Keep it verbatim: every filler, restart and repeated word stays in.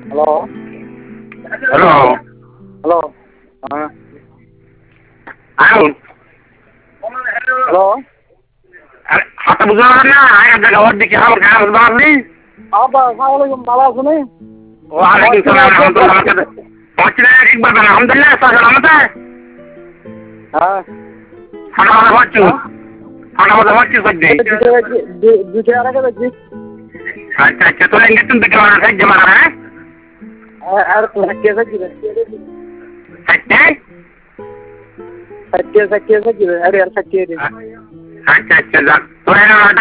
hello hello hello হ্যাঁ আউন hello হাতে বুঝতে পারেন না আগে জায়গা ওর দিকে আমার গায়ে বুঝতে পারলি আব্বা আসসালামু আলাইকুম ভালো আছো নি ওয়ালাইকুম সালাম রহমতুল্লাহ বরকাতুহ পৌঁছলে একবার বেলা আলহামদুলিল্লাহ সালাম আমাতে হ্যাঁ ফাটা ফাটা পড়ছু ফাটা ফাটা পড়ছু সদ্যে দুটো আর আগে দেখছি আচ্ছা আচ্ছা তোলে গেছুন থেকে মারা সাহায্য মারা হ্যাঁ আর সাকিয়ে সাকিয়ে সাথে সাকিয়ে সাকিয়ে সাকিয়ে আরে আর সাকিয়ে আচ্ছা আচ্ছা যাক তোলে